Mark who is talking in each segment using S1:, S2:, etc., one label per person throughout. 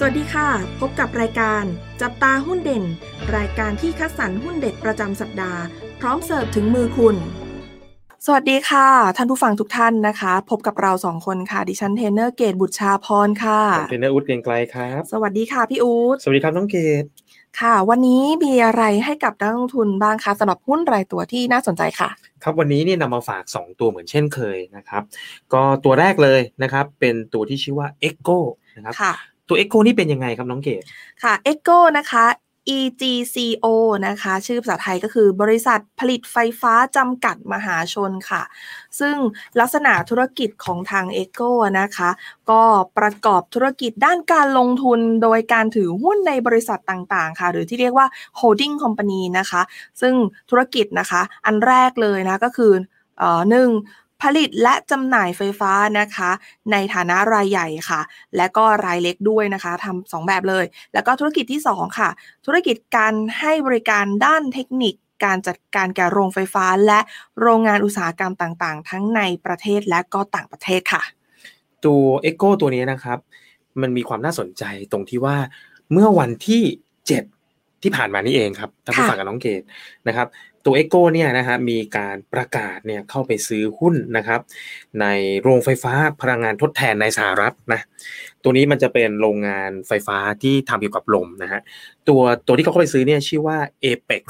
S1: สวัสดีค่ะพบกับรายการจับตาหุ้นเด่นรายการที่คัดสรรหุ้นเด็ดประจำสัปดาห์พร้อมเสิร์ฟถึงมือคุณสวัสดีค่ะท่านผู้ฟังทุกท่านนะคะพบกับเรา2คนค่ะดิฉันเทรนเนอร์เกตบุตรชาพรค่ะ
S2: ผมเทรนเนอร์อุ๊ดเกรียงไกรครับ
S1: สวัสดีค่ะพี่อู๊ด
S2: สวัสดีครับน้องเกต
S1: ค่ะวันนี้มีอะไรให้กับนักลงทุนบ้างคะสำหรับหุ้นรายตัวที่น่าสนใจค่ะ
S2: ครับวันนี้เนี่ยนำมาฝาก2ตัวเหมือนเช่นเคยนะครับก็ตัวแรกเลยนะครับเป็นตัวที่ชื่อว่า Echo นะครับ
S1: ค่ะ
S2: ตัว Echo นี่เป็นยังไงครับน้องเกต
S1: ค่ะ Echo นะคะ EGCO นะคะชื่อภาษาไทยก็คือบริษัทผลิตไฟฟ้าจำกัดมหาชนค่ะซึ่งลักษณะธุรกิจของทาง Echo นะคะก็ประกอบธุรกิจด้านการลงทุนโดยการถือหุ้นในบริษัทต่างๆค่ะหรือที่เรียกว่า holding company นะคะซึ่งธุรกิจนะคะอันแรกเลยนะก็คือ1. ผลิตและจำหน่ายไฟฟ้านะคะในฐานะรายใหญ่ค่ะและก็รายเล็กด้วยนะคะทำ2แบบเลยแล้วก็ธุรกิจที่2ค่ะธุรกิจการให้บริการด้านเทคนิคการจัดการแก่โรงไฟฟ้าและโรงงานอุตสาหกรรมต่างๆทั้งในประเทศและก็ต่างประเทศค่ะ
S2: ตัว Echo ตัวนี้นะครับมันมีความน่าสนใจตรงที่ว่าเมื่อวันที่7ที่ผ่านมานี่เองครับท่านผู้ฟังกับน้องเกตนะครับตัว Echo เนี่ยนะฮะมีการประกาศเนี่ยเข้าไปซื้อหุ้นนะครับในโรงไฟฟ้าพลังงานทดแทนในสหรัฐนะตัวนี้มันจะเป็นโรงงานไฟฟ้าที่ทำเกี่ยวกับลมนะฮะตัวที่เขาเข้าไปซื้อเนี่ยชื่อว่า Apex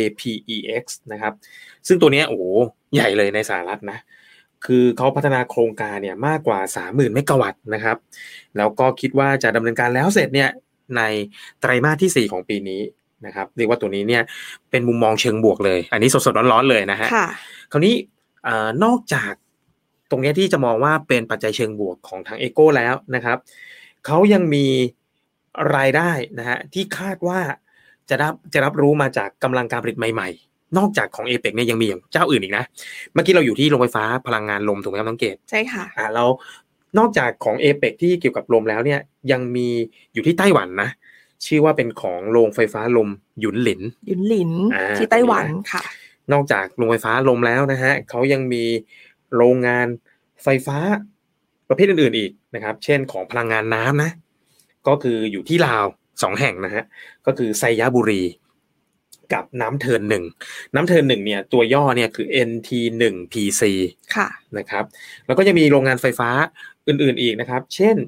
S2: APEX นะครับซึ่งตัวนี้โอ้โหใหญ่เลยในสหรัฐนะคือเขาพัฒนาโครงการเนี่ยมากกว่า 30,000 เมกะวัตต์นะครับแล้วก็คิดว่าจะดำเนินการแล้วเสร็จเนี่ยในไตรมาสที่4ของปีนี้นะครับเรียกว่าตัวนี้เนี่ยเป็นมุมมองเชิงบวกเลยอันนี้สดๆร้อนๆเลยนะฮะคราวนี้นอกจากตรงนี้ที่จะมองว่าเป็นปัจจัยเชิงบวกของทาง Echo แล้วนะครับเขายังมีรายได้นะฮะที่คาดว่าจะรับรู้มาจากกำลังการผลิตใหม่ๆนอกจากของ Apex เนี่ยยังมีอย่างเจ้าอื่นอีกนะเมื่อกี้เราอยู่ที่โรงไฟฟ้าพลังงานลมถูกไหมครับน้องเกด
S1: ใช่ค่ะ
S2: แล้วนอกจากของ Apex ที่เกี่ยวกับลมแล้วเนี่ยยังมีอยู่ที่ไต้หวันนะชื่อว่าเป็นของโรงไฟฟ้าลมหยุนหลิน
S1: ที่ไต้หวันค่ะ
S2: นอกจากโรงไฟฟ้าลมแล้วนะฮะเขายังมีโรงงานไฟฟ้าประเภทอื่นๆอีกนะครับเช่นของพลังงานน้ำนะก็คืออยู่ที่ลาว2แห่งนะฮะก็คือไซยบุรีกับน้ำเทิน1เนี่ยตัวย่อเนี่ยคือ NT1PC
S1: ค่ะ
S2: นะครับแล้วก็จะมีโรงงานไฟฟ้าอื่นๆอีกนะครับเช่น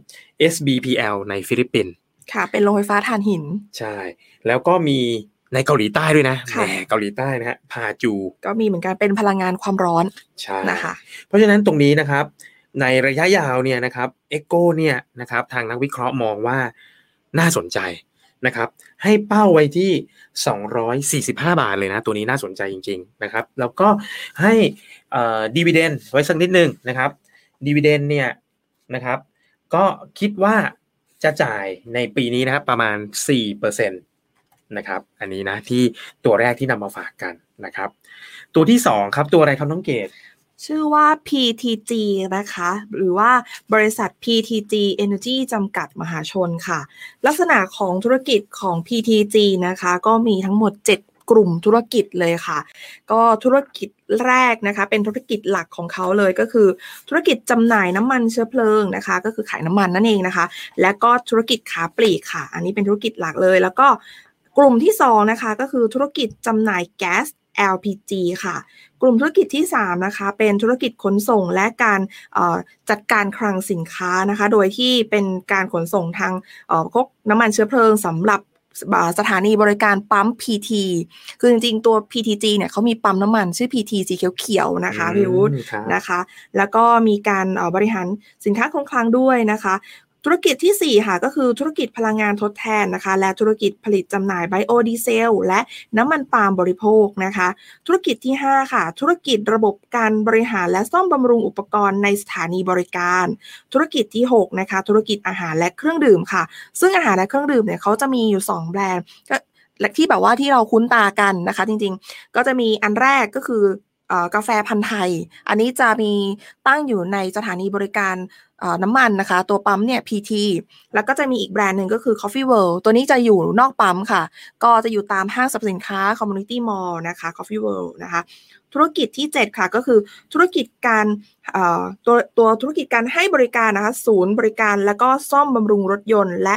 S2: SBPL ในฟิลิปปินส์
S1: ค่ะเป็นโรงไฟฟ้าถ่านหิน
S2: ใช่แล้วก็มีในเกาหลีใต้ด้วยนะแหมเกาหลีใต้นะฮะพาจู
S1: ก็มีเหมือนกันเป็นพลังงานความร้อน
S2: ใช่
S1: นะคะ
S2: เพราะฉะนั้นตรงนี้นะครับในระยะยาวเนี่ยนะครับ Echo เนี่ยนะครับทางนักวิเคราะห์มองว่าน่าสนใจนะครับให้เป้าไว้ที่245 บาทเลยนะตัวนี้น่าสนใจจริงๆนะครับแล้วก็ให้ดิวิเดนด์ไว้สักนิดนึงนะครับดิวิเดนด์เนี่ยนะครับก็คิดว่าจะจ่ายในปีนี้นะครับประมาณ 4% นะครับอันนี้นะที่ตัวแรกที่นำมาฝากกันนะครับตัวที่2ครับตัวอะไรครับน้องเกด
S1: ชื่อว่า PTG นะคะหรือว่าบริษัท PTG Energy จำกัดมหาชนค่ะลักษณะของธุรกิจของ PTG นะคะก็มีทั้งหมด7กลุ่มธุรกิจเลยค่ะก็ธุรกิจแรกนะคะเป็นธุรกิจหลักของเขาเลยก็คือธุรกิจจำหน่ายน้ำมันเชื้อเพลิงนะคะก็คือขายน้ำมันนั่นเองนะคะและก็ธุรกิจค้าปลีกค่ะอันนี้เป็นธุรกิจหลักเลยแล้วก็กลุ่มที่2นะคะก็คือธุรกิจจำหน่ายแก๊ส LPG ค่ะกลุ่มธุรกิจที่3นะคะเป็นธุรกิจขนส่งและการจัดการคลังสินค้านะคะโดยที่เป็นการขนส่งทางพวกน้ำมันเชื้อเพลิงสำหรับสถานีบริการปั๊ม PT คือจริงๆตัว PTG เนี่ยเขามีปั๊มน้ำมันชื่อ PT สีเขียวๆนะคะพี่วุฒินะคะแล้วก็มีการบริหารสินค้าคงคลังด้วยนะคะธุรกิจที่4ค่ะก็คือธุรกิจพลังงานทดแทนนะคะและธุรกิจผลิตจำหน่ายไบโอดีเซลและน้ำมันปาล์มบริโภคนะคะธุรกิจที่5ค่ะธุรกิจระบบการบริหารและซ่อมบำรุงอุปกรณ์ในสถานีบริการธุรกิจที่6นะคะธุรกิจอาหารและเครื่องดื่มค่ะซึ่งอาหารและเครื่องดื่มเนี่ยเขาจะมีอยู่2แบรนด์ก็ที่แบบว่าที่เราคุ้นตากันนะคะจริงๆก็จะมีอันแรกก็คือกาแฟพันธุ์ไทยอันนี้จะมีตั้งอยู่ในสถานีบริการน้ำมันนะคะตัวปั๊มเนี่ย PT แล้วก็จะมีอีกแบรนด์หนึ่งก็คือ Coffee World ตัวนี้จะอยู่นอกปั๊มค่ะก็จะอยู่ตามห้างสรรพสินค้า Community Mall นะคะ Coffee World นะคะธุรกิจที่7ค่ะก็คือธุรกิจการตัวธุรกิจการให้บริการนะคะศูนย์บริการแล้วก็ซ่อมบำรุงรถยนต์และ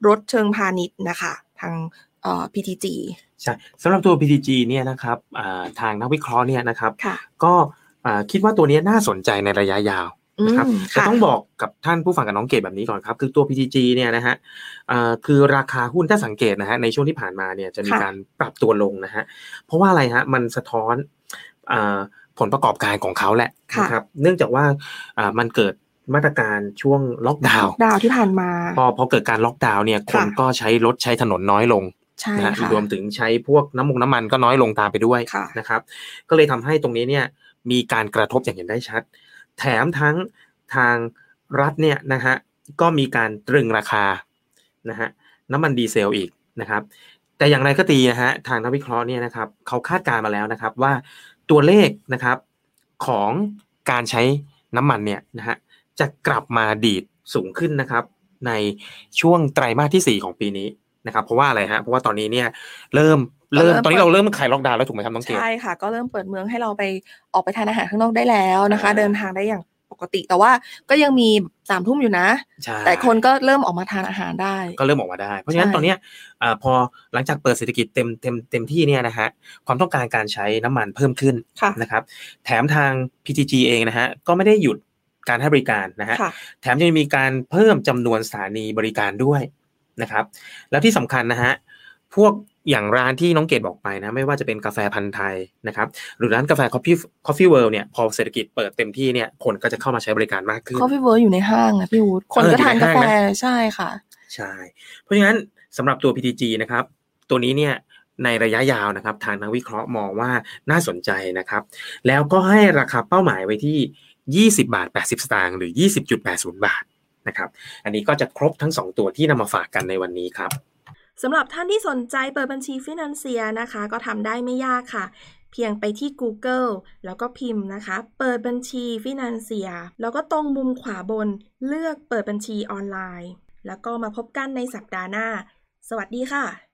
S1: รถเชิงพาณิชย์นะคะทางPTG
S2: ใช่สำหรับตัว PTG เนี่ยนะครับทางนักวิเคราะห์เนี่ยนะครับก็คิดว่าตัวนี้น่าสนใจในระยะยาวนะครับแต่ต้องบอกกับท่านผู้ฟังกับน้องเกดแบบนี้ก่อนครับคือตัว PTG เนี่ยนะฮะคือราคาหุ้นถ้าสังเกตนะฮะในช่วงที่ผ่านมาเนี่ยจะมีการปรับตัวลงนะฮะเพราะว่าอะไรฮะมันสะท้อนผลประกอบการของเขาแหละนะครับเนื่องจากว่ามันเกิดมาตรการช่วงล็อกดาวน์
S1: ที่ผ่านมา
S2: พอเกิดการล็อกดาวน์เนี่ยคนก็ใช้รถใช้ถนนน้อยลงนะรวมถึงใช้พวกน้ำมันก็น้อยลงตามไปด้วยนะครับก็เลยทำให้ตรงนี้เนี่ยมีการกระทบอย่างเห็นได้ชัดแถมทั้งทางรัฐเนี่ยนะฮะก็มีการตรึงราคานะฮะน้ำมันดีเซลอีกนะครับแต่อย่างไรก็ดีนะฮะทางนักวิเคราะห์เนี่ยนะครับเขาคาดการณ์มาแล้วนะครับว่าตัวเลขนะครับของการใช้น้ำมันเนี่ยนะฮะจะกลับมาดีดสูงขึ้นนะครับในช่วงไตรมาสที่4ของปีนี้นะครับเพราะว่าอะไรฮะเพราะว่าตอนนี้เนี่ยเริ่มตอนนี้เราเริ่มคลายล็อกดาวน์แล้วถูกไหมครับน้องเกด
S1: ใช่ค่ะก็เริ่มเปิดเมืองให้เราไปออกไปทานอาหารข้างนอกได้แล้วนะคะเดินทางได้อย่างปกติแต่ว่าก็ยังมี3 ทุ่มอยู่นะแต่คนก็เริ่มออกมาทานอาหารได้
S2: ก็เริ่มออกมาได้เพราะฉะนั้นตอนนี้พอหลังจากเปิดเศรษฐกิจเต็มที่เนี่ยนะฮะความต้องการการใช้น้ำมันเพิ่มขึ้นนะครับแถมทาง PTG เองนะฮะก็ไม่ได้หยุดการให้บริการนะฮะแถมยังมีการเพิ่มจำนวนสถานีบริการด้วยนะครับแล้วที่สำคัญนะฮะพวกอย่างร้านที่น้องเกดบอกไปนะไม่ว่าจะเป็นกาแฟพันธุ์ไทยนะครับหรือร้านกาแฟ Coffee World เนี่ยพอเศรษฐกิจเปิดเต็มที่เนี่ยคนก็จะเข้ามาใช้บริการมากขึ้น
S1: Coffee World อยู่ในห้างนะพี่วูดคนก็ทานกาแฟใช่ค่ะ
S2: ใช่เพราะฉะนั้นสำหรับตัว PTG นะครับตัวนี้เนี่ยในระยะยาวนะครับทางนักวิเคราะห์มองว่าน่าสนใจนะครับแล้วก็ให้ราคาเป้าหมายไว้ที่20.80 บาทหรือ 20.80 บาทนะครับอันนี้ก็จะครบทั้ง2ตัวที่นำมาฝากกันในวันนี้ครับ
S1: สำหรับท่านที่สนใจเปิดบัญชีฟินันเซียนะคะก็ทำได้ไม่ยากค่ะเพียงไปที่ Google แล้วก็พิมพ์นะคะเปิดบัญชีฟินันเซียแล้วก็ตรงมุมขวาบนเลือกเปิดบัญชีออนไลน์แล้วก็มาพบกันในสัปดาห์หน้าสวัสดีค่ะ